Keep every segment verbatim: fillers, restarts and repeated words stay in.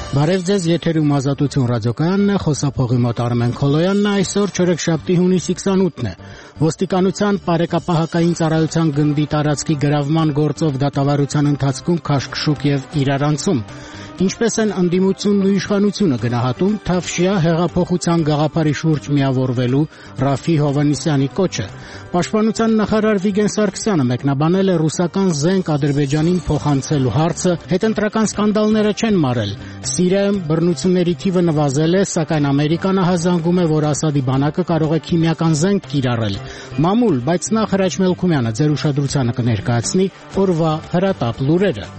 Բարև ձեզ, եթերում Ազատություն ռադիոկայանն է, խոսափողի մոտ Արմեն Քոլոյանն է, այսօր չորեքշաբթի հունիսի քսանութն է։ Ոստիկանության պարեկապահակային ծառայության գնդի տարածքի գրավման գործով դատավարության ընթացքում քաշքշուկ եւ իրարանցում։ Ինչպես են ընդդիմությունն ու իշխանությունը գնահատում Թավշյա հեղափոխության գաղափարի շուրջ միավորվելու Ռաֆի Հովհաննիսյանի կոչը։ Պաշտպանության նախարար Վիգեն Սարգսյանը մեկնաբանել է ռուսական զենք Ադրբեջանին փոխանցելու հարցը, հետընտրական սկանդալները չեն մարել։ Սիրիայում բռնությունների թիվը նվազել է, սակայն Ամերիկան ահազանգում է, որ Ասադի բանակը կարող է քիմիական զենք կիրառել։ Մամուլ, բայց նախ Հրաչ Մելքումյանը ձեր ուշադրությանը կներկայացնի օրվա հրատապ լուրերը։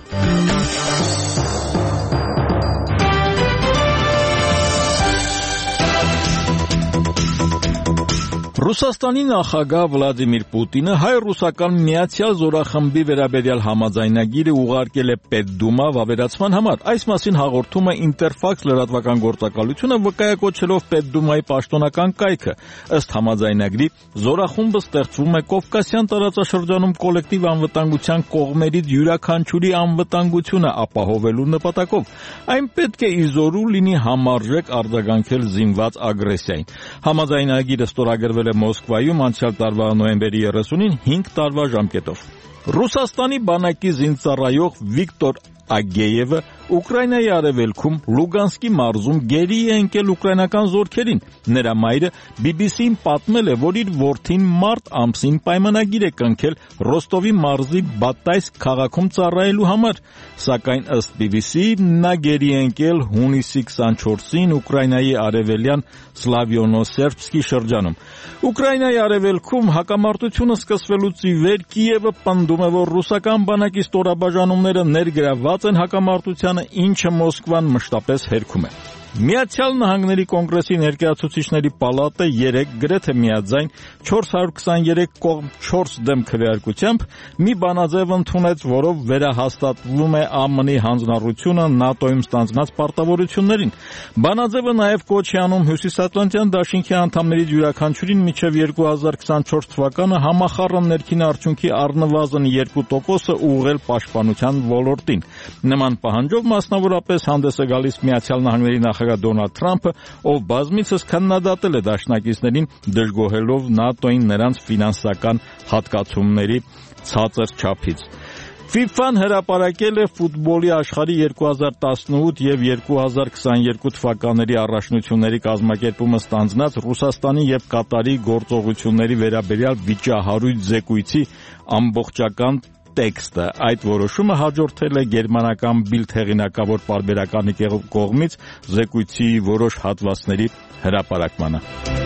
Ռուսաստանի նախագահ Վլադիմիր Պուտինը հայ-ռուսական միացյալ զորախմբի վերաբերյալ համաձայնագիրը ուղարկել է Պետդումա վավերացման համար։ Այս մասին հաղորդում է Ինտերֆաքս լրատվական գործակալությունը, վկայակոչելով Պետդումայի պաշտոնական կայքը։ Ըստ համաձայնագրի, զորախումբը ստեղծվում է Կովկասյան տարածաշրջանում կոլեկտիվ անվտանգության կողմերից յուրաքանչյուրի անվտանգությունը ապահովելու նպատակով։ Այն պետք է իզորու լինի համարժեք արձագանքել զինված ագրեսիային։ Համաձայնագիրը ստորագրվել է Մոսկվայում անցյալ տարվա նոյեմբերի երեսունին հինգ տարվա ժամկետով։ Ռուսաստանի բանակի զինծառայող Վիկտոր Ագեևը Ուկրաինայի արևելքում Լուգանսկի մարզում գերի է ընկել ուկրաինական զորքերին։ Նրա մայրը բի բի սի-ին պատմել է, որ իր որդին մարտ ամսին պայմանագիր է կնքել Ռոստովի մարզի Բատայսկ քաղաքում ծառայելու համար, սակայն ըստ բի բի սի-ի նա գերի է ընկել հունիսի քսանչորսին Ուկրաինայի արևելյան Սլավյոնո-Սերբսկի շրջանում։ Ուկրաինայի արևելքում հակամարտությունը սկսվելուց ի վեր Կիևը պնդում է, որ ռուսական բանակի ստորաբաժանումները ներգրավված են հակամարտությանը, ինչը Մոսկվան մշտապես հերքում է։ Միացյալ Նահանգների կոնգրեսի ներկայացուցիչների պալատը երեկ գրեթե միաձայն չորս հարյուր քսաներեք կողմ չորս դեմ քվեարկությամբ մի բանաձև ընդունեց, որով վերահաստատվում է Α M N-ի հանձնառությունը ՆԱՏՕ-ում ստանձնած պարտավորություններին։ Բանաձևը նաև կոչ է անում Հյուսիսատլանտյան դաշինքի անդամներից յուրաքանչյուրին մինչև երկու հազար քսանչորս թվականը համախառն ներքին արդյունքի առնվազն երկու տոկոսը ուղղել պաշտպանության ոլորտին։ Նման պահանջով մասնավորապես հանդես է գալիս Միացյալ Նահանգների նախագահ Դոնալդ Թրամփը, ով բազմիցս քննադատել է դաշնակիցներին, դժգոհելով ՆԱՏՕ-ին նրանց ֆինանսական հատկացումների ցածր չափից։ ֆիֆան հրապարակել է ֆուտբոլի աշխարհի երկու հազար տասնութ եւ երկու հազար քսաներկու թվականների առաջնությունների կազմակերպումը ստանձնած Ռուսաստանի եւ Կատարի գործողությունների վերաբերյալ վիճահարույց զեկույցի ամբողջական տեքստը։ Այդ որոշումը հաջորդել է գերմանական Bild հեղինակավոր պարբերականի կողմից զեկույցի որոշ հատվածների հրապարակմանը։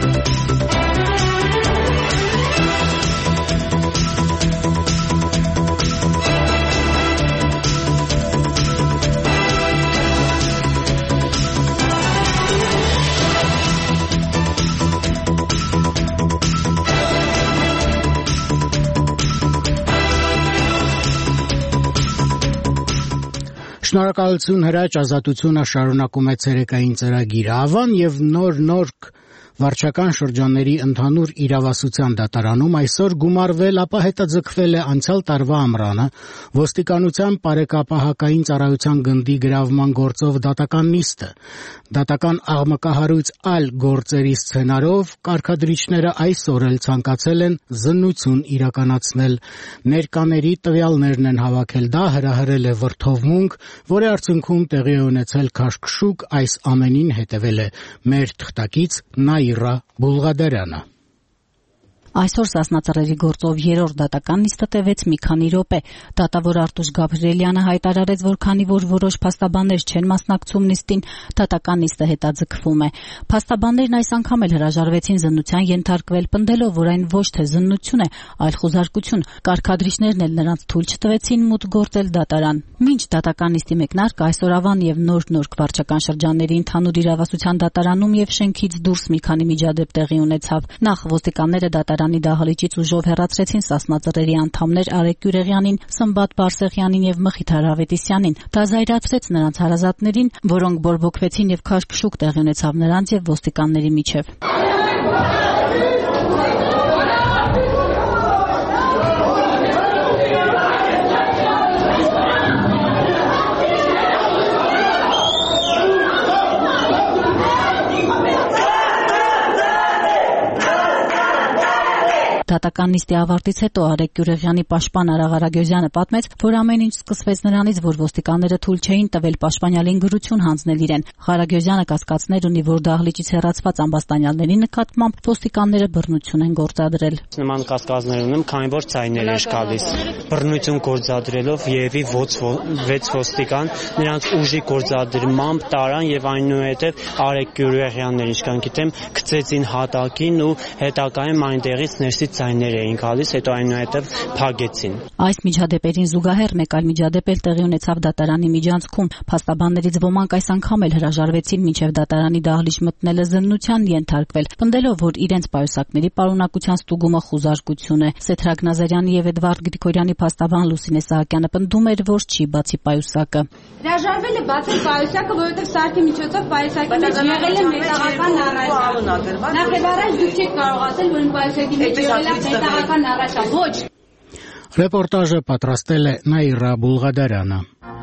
Շնորհակալություն Հրաչ, Ազատությունը շարունակում է ցերեկային ծրագիրը։ Ավան եւ նոր-նոր վարչական շրջանների ընդհանուր իրավասության դատարանում այսօր գումարվել, ապա հետաձգվել է անցյալ տարվա ամռանը ոստիկանության պարեկապահակային ծառայության գնդի գրավման գործով դատական նիստը։ Դատական աղմկահարույց այլ գործերի սցենարով կարգադրիչները այսօր էլ ցանկացել են զննություն իրականացնել։ Ներկաների տվյալներն են հավաքել, դա հրահրել է վրդովմունք, որի արդյունքում տեղի է ունեցել քաշքշուկ, այս ամենին հետևել է մեր թղթակից Նաիրա Բուլղադարյանը։ Այսօր Սասնածռերի գործով երրորդ դատական նիստը տևեց մի քանի րոպե։ Դատավոր Արտուշ Գաբրիելյանը հայտարարեց, որ քանի որ որոշ փաստաբաններ չեն մասնակցում նիստին, դատական նիստը հետաձգվում է։ Փաստաբաններն այս անգամ էլ հրաժարվեցին զննության ենթարկվել, պնդելով, որ այն ոչ թե զննություն է, այլ խոզարկություն։ Կարգադրիչներն էլ նրանց թույլ չտվեցին մուտք գործել դատարան։ Մինչ դատական նիստի մեկնարկը այսօր Ավան եւ Նոր-Նորք վարչական շրջանների ընդհանուր իրավասության դատարանում եւ շենքից դուրս մի քանի միջադեպ տեղի ունեցավ։ Նախ ոստիկանները դատարանի դահլիճից ուժով հեռացրեցին Սասնածռերի անդամներ Արեգ Գյուրեղյանին, Սմբատ Բարսեղյանին եւ Մխիթար Ավետիսյանին։ Դա զայրացրեց նրանց հարազատներին, որոնք բորբոքվեցին եւ քաշքշուկ տեղի ունեցավ նրանց եւ ոստիկանների միջեւ։ Դատական նիստի ավարտից հետո Արեգ Գյուրեղյանի պաշտպան Արա Ղարագյոզյանը պատմեց, որ ամեն ինչ սկսվեց նրանից, որ ոստիկանները թույլ չէին տվել պաշտպանյալին գրություն հանձնել իրեն։ Ղարագյոզյանը կասկածներ ունի, որ դահլիճից հեռացված ամբաստանյալների նկատմամբ ոստիկանները բռնություն են գործադրել։ Նման կասկածներ ունեմ, քանի որ ցայներ էր գալիս։ Բռնություն գործադրելով Եևի վեց ոստիկան նրանց ուժի գործադրմամբ տարան եւ այնուհետեւ Արեգ Գյուրեղյանն, ինչքան գիտեմ, գցեցին հատակին ու հետագայում այնտեղից ներսից ցայներ էին գալիս, հետո այնուհետեւ փագեցին։ Այս միջադեպերին զուգահեռ մեկ այլ միջադեպ էլ տեղի ունեցավ դատարանի միջանցքում։ Փաստաբաններից ոմանք այս անգամ էլ հրաժարվեցին մինչև դատարանի դահլիճ մտնելը զննության ենթարկվել, պնդելով, որ իրենց պայուսակների պարունակության ստուգումը խուզարկություն է։ Սեթրակ Նազարյանի եւ Էդվարդ Գրիգորյանի փաստաբան Լուսինե Սահակյանը պնդում էր, որ չի բացի պայուսակը։ Հրաժարվել է բացել պայուսակը, որովհետև սարքի միջոցով պայուսակի մեջ եղել է մետաղական առարկա։ Նախ առաջ դուք չեք կարող ասել, որ պայուսակի մեջ եղել է մետաղական առարկա։ Ոչ։ Ռեպորտաժը պատրաստել է Նաիրա Բուլղադարյանը։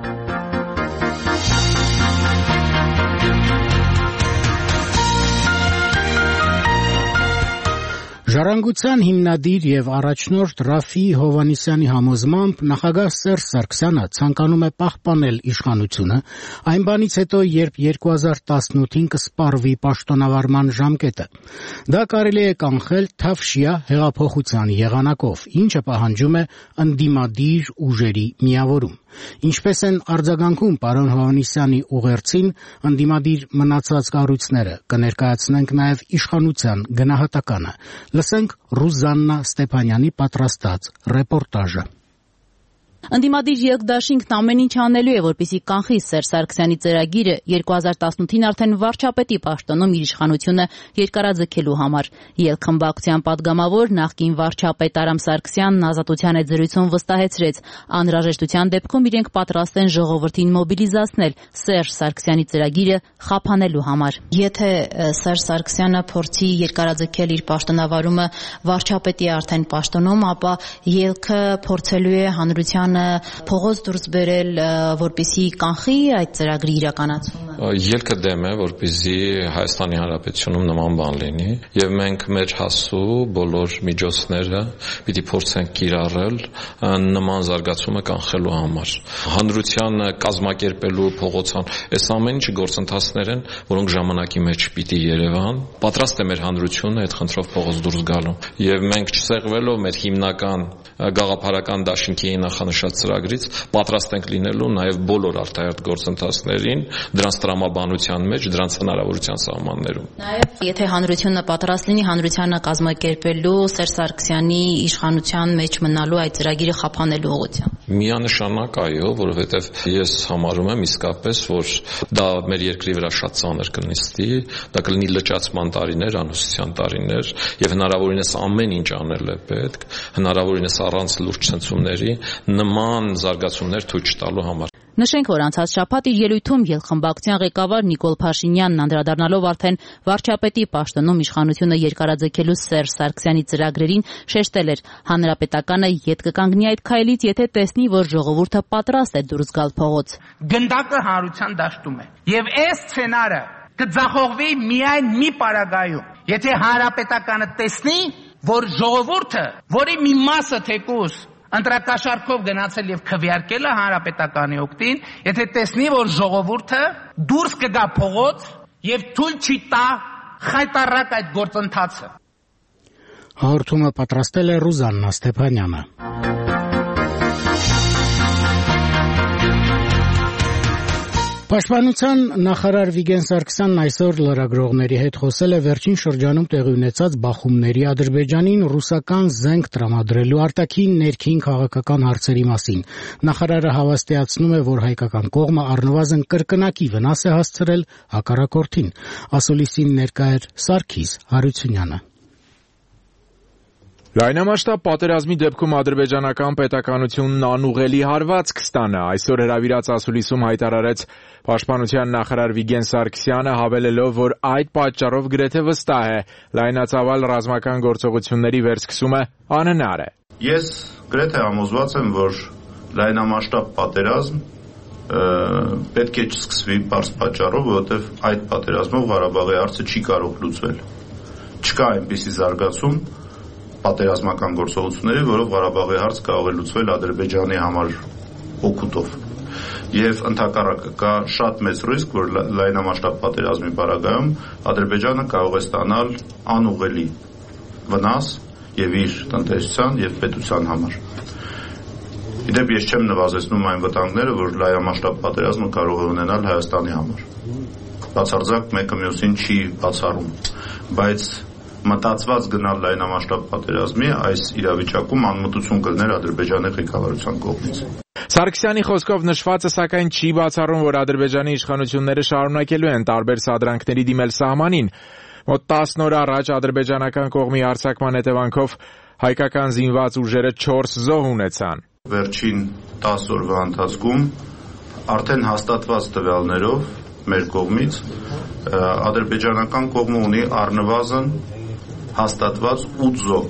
Ժառանգության հիմնադիր եւ առաջնորդ Ռաֆի Հովհաննիսյանի համոզմամբ նախագահ Սերժ Սարգսյանը ցանկանում է պահպանել իշխանությունը այն բանից հետո, երբ երկու հազար տասնութին կսպառվի պաշտոնավարման ժամկետը։ Դա կարելի է կանխել Թավշյա հեղափոխության եղանակով, ինչը պահանջում է ընդդիմադիր ուժերի միավորում։ Ինչպես են արձագանքում պարոն Հովհաննիսյանի ուղերձին ընդդիմադիր մնացած կառույցները, կներկայացնենք նաև իշխանության գնահատականը։ Լսենք Ռուզաննա Ստեփանյանի պատրաստած ռեպորտաժը։ Ընդդիմադիր երկդաշինքն ամեն ինչ անելու է, որպեսզի կանխի Սերժ Սարգսյանի ծրագիրը երկու հազար տասնութին արդեն վարչապետի պաշտոնում իր իշխանությունը երկարաձգելու համար։ Ելքխմբակցության падգամավոր նախկին վարչապետ Արամ Սարգսյանն Ազատության հետ զրույցում վստահեցրեց, անհրաժեշտության դեպքում իրենք պատրաստ են ժողովրդին մոբիլիզացնել Սերժ Սարգսյանի ծրագիրը խափանելու համար։ Եթե Սերժ Սարգսյանը փորձի երկարաձգել իր պաշտոնավարումը վարչապետի արդեն պաշտոնում, ապա ելքը փորձելու է հանրության փողոց դուրս բերել, որպեսզի կանխի այդ ծրագրի իրականացումը։ Ելքը դեմ է, որպեսզի Հայաստանի Հանրապետությունում նման բան լինի, եւ մենք մեր հասու բոլոր միջոցները պիտի փորձենք կիրառել նման զարգացումը կանխելու համար։ Հանրությանը կազմակերպելու փողոցան, այս ամեն ինչը գործընթացներ են, որոնք ժամանակի մեջ պիտի երևան։ Պատրաստ է մեր հանրությունը այդ խնդրով փողոց դուրս գալու, եւ մենք չսեղվելով մեր հիմնական գաղափարական դաշինքի նախանշած ծրագրից պատրաստ ենք լինելու նաև բոլոր արտահերթ գործընթացներին դրանց տրամաբանության մեջ, դրանց հնարավորության սահմաններում։ Նաև եթե հանրությունը պատրաստ լինի հանրությանը կազմակերպելու Սերժ Սարգսյանի իշխանության մեջ մնալու այդ ծրագիրը խափանելու ուղղությամբ։ Միանշանակ այո, որովհետև ես համարում եմ իսկապես, որ դա մեր երկրի վրա շատ ծանր կնստի, դա կլինի լճացման տարիներ, անհուսության տարիներ, եւ հնարավորինս ամեն ինչ անել է պետք, հնարավորինս առանց լուրջ ցնցումների նման զարգացումներ թույլ չտալու համար։ Նշենք, որ անցած շաբաթ իր ելույթում ելքխմբակցության ղեկավար Նիկոլ Փաշինյանն անդրադառնալով արդեն վարչապետի պաշտոնում իշխանությունը երկարաձգելու Սերժ Սարգսյանի ծրագրերին շեշտել էր, հանրապետականը ետ կկանգնի այդ քայլից, եթե տեսնի, որ ժողովուրդը պատրաստ է դուրս գալ փողոց։ Գնդակը հանրության դաշտում է, եւ այս սցենարը կձախողվի միայն մի պարագայում, եթե հանրապետականը տեսնի, որ ժողովուրդը, որի մի մասը թեկուզ ընտրակաշառքով գնացել եւ քվեարկել է հանրապետականի օգտին, եթե տեսնի, որ ժողովուրդը դուրս կգա փողոց եւ թույլ չի տա խայտարակ այդ գործընթացը։ Հաղորդումը պատրաստել է Ռուզաննա Ստեփանյանը։ Պաշտպանության նախարար Վիգեն Սարգսյանն այսօր լրագրողների հետ խոսել է վերջին շրջանում տեղի ունեցած բախումների, Ադրբեջանին ռուսական զենք տրամադրելու, արտաքին ներքին քաղաքական հարցերի մասին։ Նախարարը հավաստիացնում է, որ հայկական կողմը առնվազն կրկնակի վնաս է հասցրել հակառակորդին։ Ասուլիսին ներկա էր Սարգիս Հարությունյանը։ Լայնամասշտաբ պատերազմի դեպքում ադրբեջանական պետականությունն անուղելի հարված կստանա։ Այսօր հրավիրած ասուլիսում հայտարարեց Պաշտպանության նախարար Վիգեն Սարգսյանը, հավելելով, որ այդ պատճառով գրեթե վստահ է լայնածավալ ռազմական գործողությունների վերսկսումը անհնար է։ Ես գրեթե համոզված եմ, որ լայնամասշտաբ պատերազմ պետք է չսկսվի բարձ պատճառով, որովհետև այդ պատերազմով Ղարաբաղի հարցը չի կարող լուծվել։ Չկա այնպիսի զարգացում, պատերազմական գործողությունների, որով Ղարաբաղի հարց կարող է լուծվել Ադրբեջանի համար օգուտով։ Եվ ընդհակառակը կա շատ մեծ ռիսկ, որ լայնամասշտաբ պատերազմի պարագայում Ադրբեջանը կարող է ստանալ անուղղելի վնաս եւ իր տնտեսության եւ պետության համար։ Իդեպ ես չեմ նվազեցնում այն վտանգները, որ լայնամասշտաբ պատերազմը կարող է ունենալ Հայաստանի համար։ Բացարձակ մեկը մյուսին չի բացառում, բայց մտածված գնալ լայնամասշտաբ պատերազմի այս իրավիճակում անմտություն կլներ Ադրբեջանի ղեկավարության կողմից։ Սարգսյանի խոսքով նշվածը սակայն չի բացառում, որ Ադրբեջանի իշխանությունները շարունակելու են տարբեր սադրանքների դիմել սահմանին։ Մոտ տասն օր առաջ ադրբեջանական կողմի հարձակման հետևանքով հայկական զինված ուժերը չորս զոհ ունեցան։ Վերջին տասը օրվա ընթացքում արդեն հաստատված տվյալներով մեր կողմից ադրբեջանական կողմը ունի առնվազն հաստատված ութ զոհ։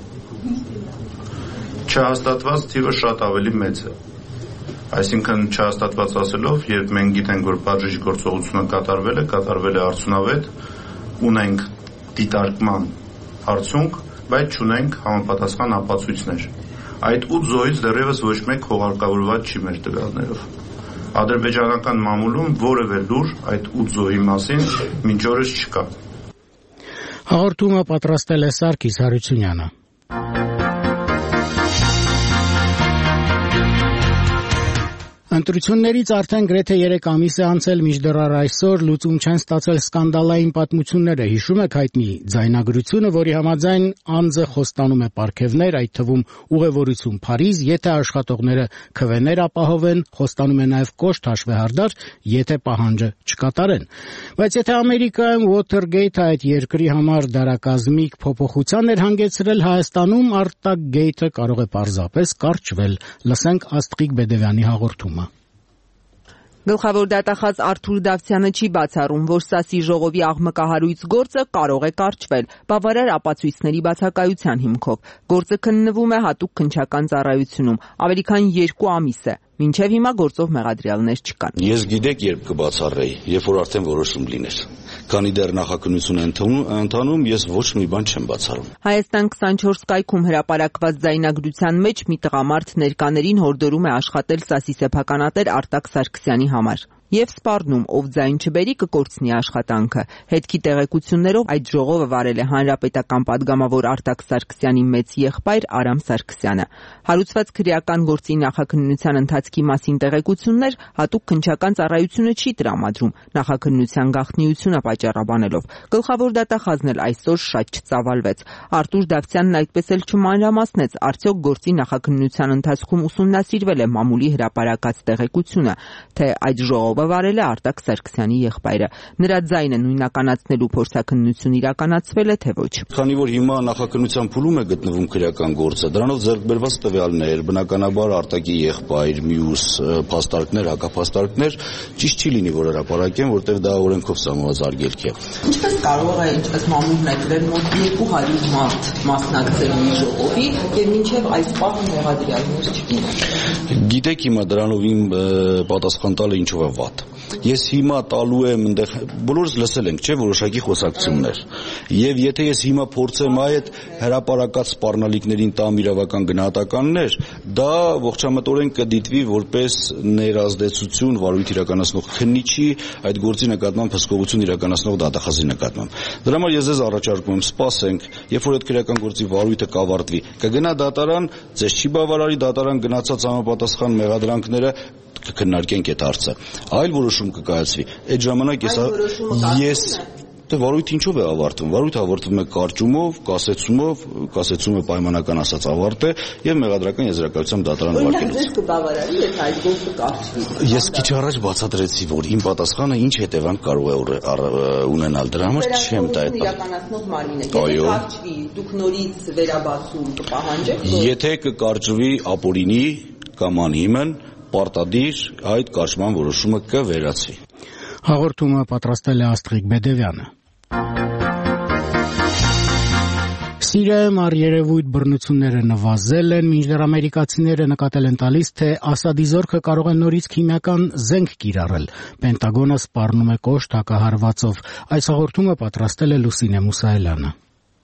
Չհաստատված թիվը շատ ավելի մեծ է։ Այսինքն չհաստատված ասելով, երբ մենք գիտենք, որ պատժիչ գործողությունը կատարվել է, կատարվել է արդյունավետ, ունենք դիտարկման արդյունք, բայց չունենք համապատասխան ապացույցներ։ Այդ ութ զոհից դեռևս ոչ մեկ հողարկավորված չի մեր տվյալներով։ Ադրբեջանական մամուլում որևէ լուր այդ ութ զոհի մասին մինչ օրս չկա։ Հաղորդումը պատրաստել է Սարգիս Հարությունյանը։ Ընտրություններից արդեն գրեթե երեք ամիս է անցել, մինչդեռ այսօր լուծում չեն ստացել սկանդալային պատմությունները։ Հիշում եք հայտնի ձայնագրությունը, որի համաձայն անձը խոստանում է պարգևներ, այդ թվում ուղևորություն Փարիզ, եթե աշխատողները քվեներ ապահովեն, խոստանում է նաև կոշտ հաշվեհարդար, եթե պահանջը չկատարեն։ Բայց եթե Ամերիկայում Watergate-ը այդ երկրի համար դարակազմիկ փոփոխության էր հանգեցրել, Հայաստանում Արտակ-գեյթը կարող է պարզապես կարճվել։ Լսենք Աստղիկ Բեդևյանի հաղորդումը։ Գլխավոր դատախազ Արթուր Դավթյանը չի բացառում, որ Սասի ժողովի աղմկահարույց գործը կարող է կարճվել բավարար ապացույցների բացակայության հիմքով։ Գործը քննվում է հատուկ քննչական ծառայությունում, ավելի քան երկու ամիս է, մինչև հիմա գործով մեղադրյալներ չկան։ Ես գիտեք երբ կբացառեի, երբ որ արդեն որոշում լիներ։ Քանի դեռ նախաքննություն է ընթանում, ես ոչ մի բան չեմ բացառում։ Հայաստան քսանչորս կայքում հրապարակված ձայնագրության մեջ մի տղամարդ ներկաներին հորդորում է աշխատել Սասի սեփականատեր Արտակ Սարգսյանի համար եւ սպառնում, ով ձայն չբերի կկորցնի աշխատանքը։ Հետքի տեղեկություններով այդ ժողովը վարել է հանրապետական падգամավոր Արտակ Սարգսյանի մեծ եղբայր Արամ Սարգսյանը։ Հարուցված քրեական գործի նախաքննության ընթացքի մասին տեղեկություններ հատուկ քննչական ծառայությունը չի տրամադրում, նախաքննության գաղտնիությունը պատճառաբանելով։ Գլխավոր դատախազն էլ այսօր շատ չծավալվեց։ Արթուր Դավթյանն այդպես էլ չմանրամասնեց, արդյոք գործի նախաքննության ընթացքում ուսումնասիրվել է մամուլի հրապարակած տեղեկությունը, թե այդ ժողովը վարել է Արտակ Սարգսյանի եղբայրը։ Նրա ձայնը նույնականացնելու փորձաքննություն իրականացվել է, թե ոչ։ Քանի որ հիմա նախաքննության փուլում է գտնվում քրեական գործը, դրանով ձեռք բերված տվյալներ, բնականաբար Արտակի եղբայր, մյուս փաստարկներ, հակափաստարկներ ճիշտ չի լինի, որ հրապարակեն, որտեղ դա օրենքով սահմանված արգելք է։ Ինչպես կարող է, ինչպես մամուլն է գրել, մոտ երկու հարյուր մարդ մասնակցել մի ժողովի եւ մինչեւ այս պահը մեղադրյալներ չկին։ Գիտեք հիմա դրանով իմ պատասխան տալը ինչով է վատ։ Ես հիմա տալու եմ այնտեղ բոլորս լսել ենք, չէ, որոշակի խոսակցություններ։ Եվ եթե ես հիմա փորձեմ այդ հրապարակած սպառնալիքներին տամ իրավական գնահատականներ, դա ողջամտորեն կդիտվի որպես ներազդեցություն վարույթ իրականացնող քննիչի այդ գործի նկատմամբ հսկողություն իրականացնող դատախազի նկատմամբ։ Դրա համար ես ձեզ առաջարկում եմ սպասենք, երբ որ այդ քրեական գործի վարույթը կավարտվի, կգնա դատարան, ձեզ չի բավարարի դատարան գնացած համապատասխան մեղադրանքները կքննարկենք այդ հարցը։ Այլ որոշում կկայացվի։ Այդ ժամանակ ես ես դե վարույթը ինչով է ավարտվում։ Վարույթը ավարտվում է կարճումով, կասեցումով, կասեցումը պայմանական ասած ավարտ է եւ մեղադրական եզրակացությամբ դատարան վարկելուց։ Ձեզ կբավարարի, եթե այդ գործը կարճվի։ Ես քիչ առաջ բացատրեցի, որ իմ պատասխանը ինչ հետևանք կարող է ունենալ։ Դրա համար չեմ տա այդ իրականացնող մարմինը։ Եթե կարճվի, դուք նորից վերաբացում կպահանջեք։ Եթե կկարճվի ապօրինի կամ անհիմն պարտադիր այդ կարճման որոշումը կվերացվի։ Հաղորդումը պատրաստել է Աստղիկ Բեդևյանը։ Սիրիայում առերևույթ բռնությունները նվազել են, մինչդեռ ամերիկացիները նկատել են տալիս, թե Ասադի զորքը կարող է նորից քիմիական զենք կիրառել։ Պենտագոնը սպառնում է կոշտ հակահարվածով։ Այս հաղորդումը պատրաստել է Լուսինե Մուսայելյանը։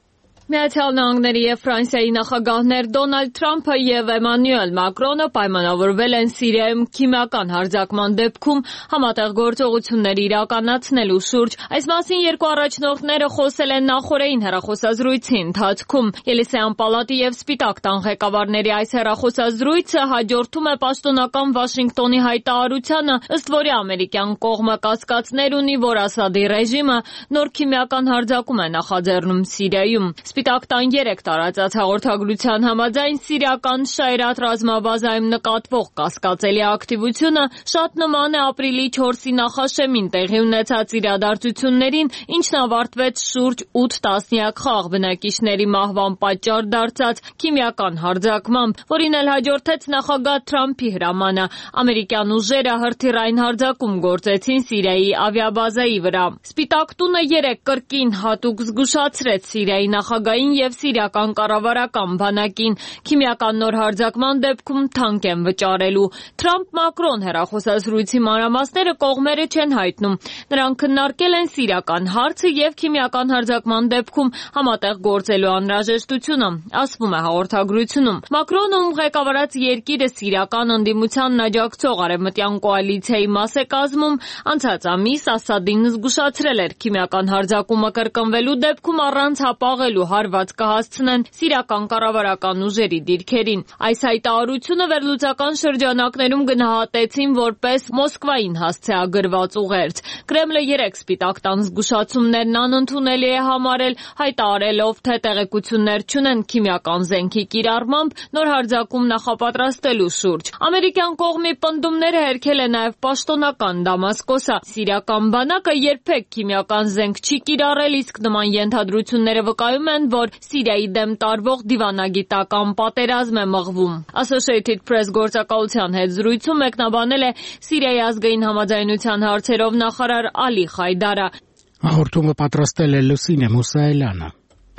Միացյալ Նահանգների եւ Ֆրանսիայի նախագահներ Դոնալդ Թրամփը եւ Էմանուել Մակրոնը պայմանավորվել են Սիրիայում քիմիական հարձակման դեպքում համատեղ գործողություններ իրականացնելու շուրջ։ Այս մասին երկու առաջնորդները խոսել են նախօրեին հեռախոսազրույցի ընթացքում։ Ելիսեյան պալատի եւ Սպիտակ տան ղեկավարների այս հեռախոսազրույցը հաջորդում է պաշտոնական Վաշինգտոնի հայտարարությանը, ըստ որի ամերիկյան կողմը կասկածներ ունի, որ Ասադի ռեժիմը նոր քիմիական հարձակում է նախաձեռնում Սիրիայում։ Սպիտակ տան երեք տարածած հաղորդագրության համաձայն սիրիական Շայրաթ ռազմաբազայում նկատվող կասկածելի ակտիվությունը շատ նման է ապրիլի չորսի նախաշեմին տեղի ունեցած իրադարձություններին, ինչն ավարտվեց շուրջ ութ տասնյակ խաղ բնակիչների մահվան պատճառ դարձած քիմիական հարձակմամբ, որին էլ հաջորդեց նախագահ Թրամփի հրամանը։ Ամերիկյան ուժերը հրթիռային հարձակում գործեցին Սիրիայի ավիաբազայի վրա։ Սպիտակ տունը երեք կրկին հատուկ զգուշացրեց Սիրիայի նախագահին եւ սիրիական կառավարական բանակին քիմիական նոր հարձակման դեպքում թանկ են վճարելու։ Թրամփ-Մակրոն հեռախոսազրույցի մանրամասները կողմերը չեն հայտնում։ Նրանք քննարկել են սիրիական հարցը եւ քիմիական հարձակման դեպքում համատեղ գործելու անհրաժեշտությունը, ասվում է հաղորդագրությունում։ Մակրոնը, ում ղեկավարած երկիրը սիրիական ընդդիմությանն աջակցող արևմտյան կոալիցիայի մաս է կազմում, անցած ամիս Ասադին զգուշացրել էր քիմիական հարձակումը կրկնվելու դեպքում առանց հապաղելու հարված կհասցնեն սիրիական կառավարական ուժերի դիրքերին։ Այս հայտարարությունը վերլուծական շրջանակներում գնահատեցին որպես Մոսկվային հասցեագրված ուղերձ։ Կրեմլը երեք Սպիտակ տան զգուշացումներն անընդունելի է համարել, հայտարարելով, թե տեղեկություններ չունեն քիմիական զենքի կիրառմամբ նոր հարձակում նախապատրաստելու շուրջ։ Ամերիկյան կողմի պնդումները հերքել է նաև պաշտոնական Դամասկոսը։ Սիրիական բանակը երբեք քիմիական զենք չի կիրառել, իսկ նման ենթադրությունները վկայում են, որ Սիրիայի դեմ տարվող դիվանագիտական պատերազմ է մղվում։ Associated Press գործակալության հետ զրույցում մեկնաբանել է Սիրիայի ազգային համաձայնության հարցերով նախարար Ալի Խայդարը։ Հաղորդումը պատրաստել է Լուսինե Մուսայելյանը։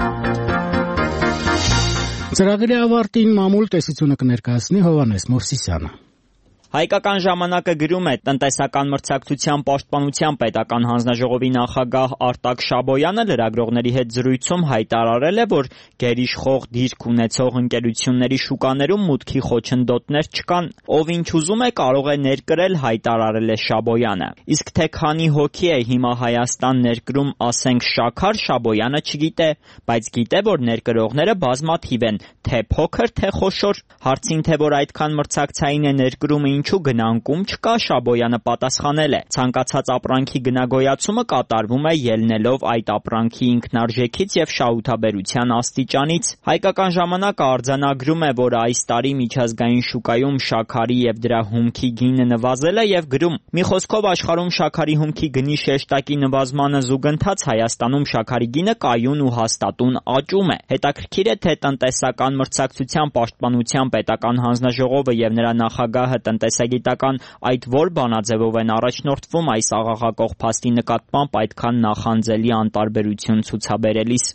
Ծրագրի ավարտին մամուլ տեսությունը կներկայացնի Հովհաննես Մովսիսյանը։ Հայկական ժամանակը գրում է, տնտեսական մրցակցության պաշտպանության պետական հանձնաժողովի նախագահ Արտակ Շաբոյանը լրագրողների հետ զրույցում հայտարարել է, որ գերիշխող դիրք ունեցող ընկերությունների շուկաներում մուտքի խոչընդոտներ չկան, ով ինչ ուզում է կարող է ներկրել, հայտարարել է Շաբոյանը։ Իսկ թե քանի հոգի է հիմա Հայաստան ներկրում, ասենք շաքար, Շաբոյանը չգիտե, բայց գիտե, որ ներկրողները բազմաթիվ են, թե փոքր, թե խոշոր։ Հարցին, թե որ այդքան մրցակցային է ներկրումը ինչու գնանկում չկա, Շաբոյանը պատասխանել է. ցանկացած ապրանքի գնագոյացումը կատարվում է ելնելով այդ ապրանքի ինքնարժեքից եւ շահութաբերության աստիճանից։ Հայկական ժամանակը արձանագրում է, որ այս տարի միջազգային շուկայում շաքարի եւ դրա հումքի գինը նվազել է եւ գրում. մի խոսքով աշխարհում շաքարի հումքի գնի շեշտակի նվազմանը զուգընթաց Հայաստանում շաքարի գինը կայուն ու հաստատուն աճում է։ Հետաքրքիր է, թե տնտեսական մրցակցության պաշտպանության պետական հանձնաժողովը եւ նրա նախագահը տնտեսագիտական այդ որ բանաձևով են առաջնորդվում այս աղաղակող փաստի նկատմամբ այդքան նախանձելի անտարբերություն ցուցաբերելիս։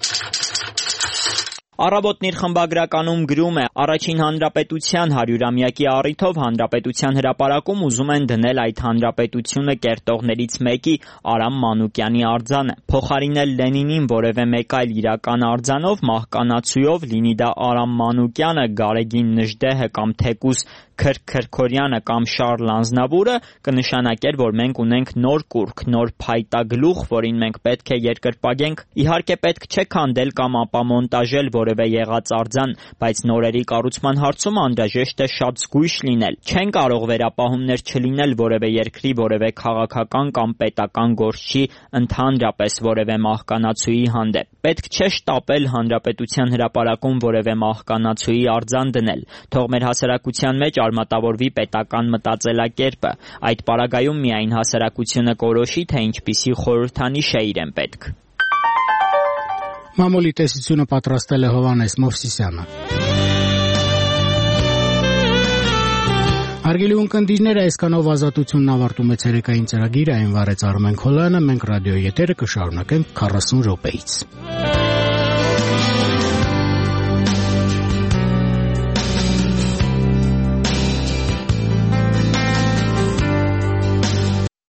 Առավոտն իր խմբագրականում գրում է. առաջին հանրապետության հարյուրամյակի առիթով հանրապետության հրապարակում ուզում են դնել այդ հանրապետությունը կերտողներից մեկի Արամ Մանուկյանի արձանը, փոխարինել Լենինին որևէ մեկ այլ իրական արձանով, մահկանացույով, լինի դա Արամ Մանուկյանը, Գարեգին Նժդեհը կամ թեկուզ Քրք Քրքորյանը կամ Շարլ Անձնավուրը, կնշանակեր, որ մենք ունենք նոր կուրք, նոր փայտագլուխ, որին մենք պետք է երկրպագենք։ Իհարկե պետք չէ քանդել կամ ապամոնտաժել որևէ եղած արձան, բայց նորերի կառուցման հարցում անհրաժեշտ է շատ զգույշ լինել։ Չեն կարող վերապահումներ չլինել որևէ երկրի, որևէ քաղաքական կամ պետական գործչի, ընդհանրապես որևէ մահկանացուի հանդեպ։ Պետք չէ շտապել հանրապետության հրապարակում որևէ մահկանացուի արձան դնել։ Թող մեր հասարակության մեջ արմատավորվի պետական մտածելակերպը։ Այդ պարագայում միայն հասարակությունը կորոշի, թե ինչպիսի խորհրդանիշ է իրեն պետք։ Մամուլի տեսությունը պատրաստել է Հովհաննես Մովսիսյանը։ Հարգելի ունկնդիրներ, այսքանով ազատությունն ավարտում է ցերեկային ծրագիրը, այն վարեց Արմեն Քոլյանը, մենք ռադիոյի եթերը կշարունակենք քառասուն րոպեից։